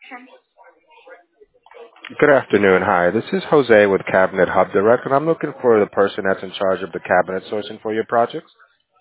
Good afternoon. Hi, this is Jose with Cabinet Hub Direct, and I'm looking for the person that's in charge of the cabinet sourcing for your projects.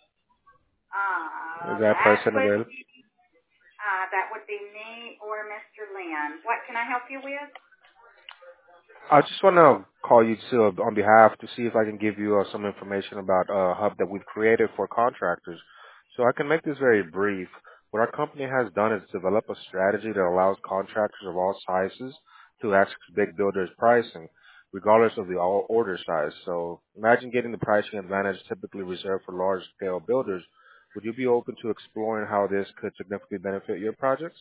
Is that person available? That would be me or Mr. Lynn. What can I help you with? I just want to call you on behalf to see if I can give you some information about a hub that we've created for contractors. So I can make this very brief. What our company has done is develop a strategy that allows contractors of all sizes to access big builders' pricing, regardless of the order size. So imagine getting the pricing advantage typically reserved for large-scale builders. Would you be open to exploring how this could significantly benefit your projects?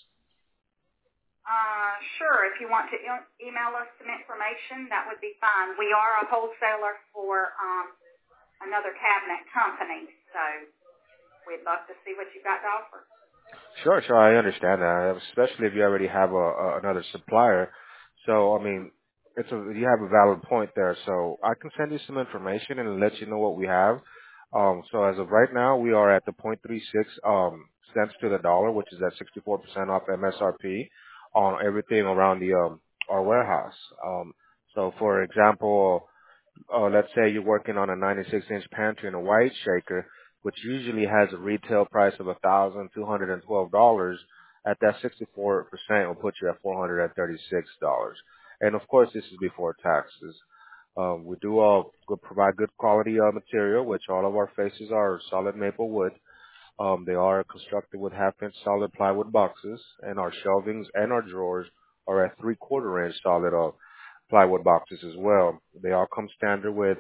Sure. If you want to email us some information, that would be fine. We are a wholesaler for another cabinet company, so we'd love to see what you've got to offer. Sure, I understand that, especially if you already have another supplier. So, I mean, you have a valid point there. So I can send you some information and let you know what we have. So as of right now, we are at the 0.36 cents to the dollar, which is at 64% off MSRP on everything around our warehouse. So for example, let's say you're working on a 96-inch pantry and a white shaker, which usually has a retail price of $1,212. At that 64%, will put you at $436. And of course, this is before taxes. We do provide good quality material, which all of our faces are solid maple wood. They are constructed with half-inch solid plywood boxes, and our shelvings and our drawers are at 3/4 inch solid plywood boxes as well. They all come standard with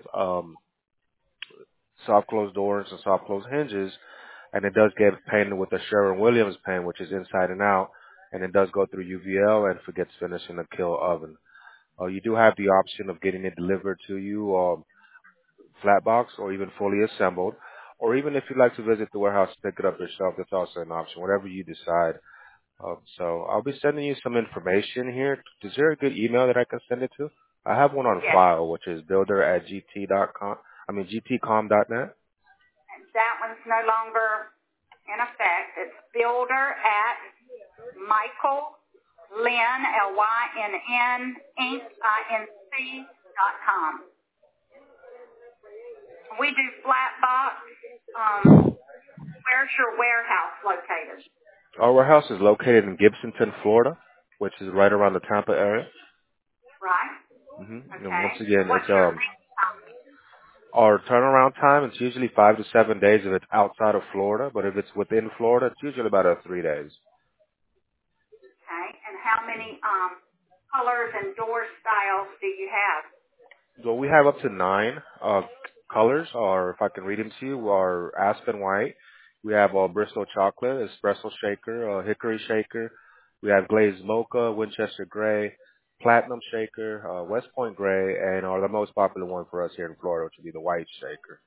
soft close doors and soft close hinges, and it does get painted with a Sherwin-Williams paint, which is inside and out, and it does go through UVL and gets finished in a Kill oven. You do have the option of getting it delivered to you flat box or even fully assembled, or even if you'd like to visit the warehouse to pick it up yourself, that's also an option, whatever you decide. So I'll be sending you some information here. Is there a good email that I can send it to? I have one on file, which is builder@gt.com. GTcom.net. That one's no longer in effect. It's builder at Michael Lynn, Lynn, Inc., Inc.com. We do flat box. Where's your warehouse located? Our warehouse is located in Gibsonton, Florida, which is right around the Tampa area. Right. Mm-hmm. Okay. And once again, What's it's your lead time? our turnaround time. It's usually 5 to 7 days if it's outside of Florida, but if it's within Florida, it's usually about 3 days. Okay. And how many colors and door styles do you have? So we have up to 9 colors, or if I can read them to you, are Aspen White. We have Bristol Chocolate, Espresso Shaker, Hickory Shaker. We have Glazed Mocha, Winchester Gray, Platinum Shaker, West Point Gray, and the most popular one for us here in Florida, which would be the White Shaker.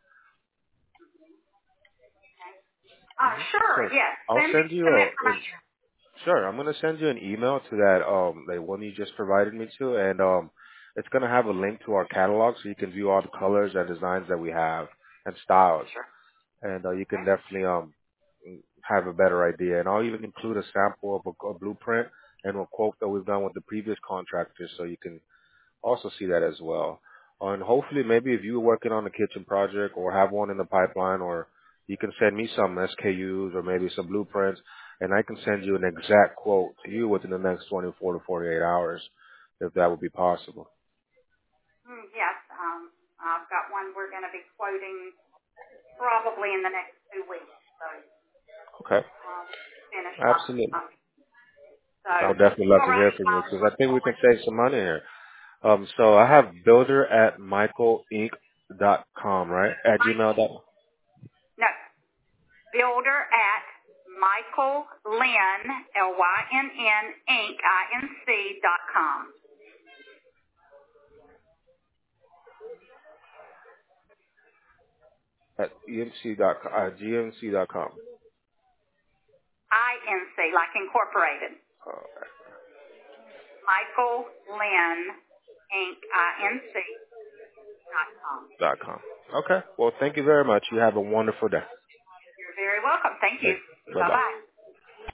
Sure, So yes. I'll send you some information. Sure, I'm going to send you an email to that one you just provided me to, and it's going to have a link to our catalog so you can view all the colors and designs that we have and styles. Sure. And you can definitely have a better idea. And I'll even include a sample of a blueprint and a quote that we've done with the previous contractors so you can also see that as well. And hopefully maybe if you're working on a kitchen project or have one in the pipeline, or you can send me some SKUs or maybe some blueprints, and I can send you an exact quote to you within the next 24 to 48 hours, if that would be possible. Yes, I've got one we're going to be quoting probably in the next 2 weeks. So, okay. Finish Absolutely. So, I would definitely love to hear from you because I think we can save some money here. So I have builder@michaelinc.com, right? At gmail.com. No, builder at Michael Lynn, Lynn, Inc., Inc.com. At GMC.com. GMC.com. Inc., like incorporated. Michael Lynn, Inc., Inc.com. Okay. Well, thank you very much. You have a wonderful day. You're very welcome. Thank you. Bye-bye. Bye-bye.